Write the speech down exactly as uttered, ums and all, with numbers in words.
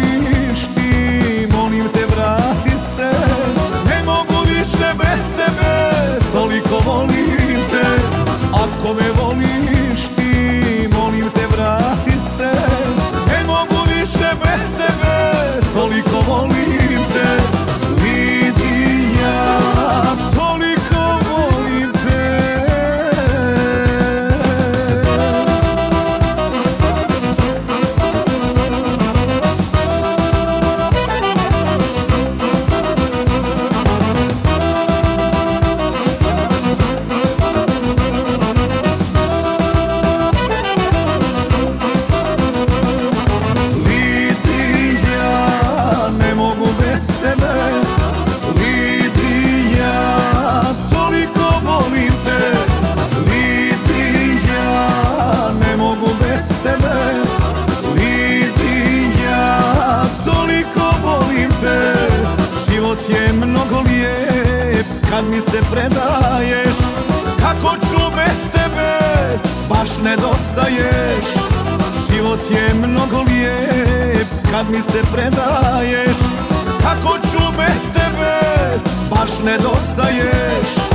voliš ti, molim te vrati se. Ne mogu više bez tebe, toliko volim te. Ako me voliš ti, molim te vrati se. Ne mogu više bez tebe, toliko volim te. Lidija, toliko volim te. Život je mnogo lijep kad mi se predaješ. Kako ću bez tebe, baš nedostaješ. Život je mnogo lijep kad mi se predaješ. Kako ću bez tebe, baš nedostaješ.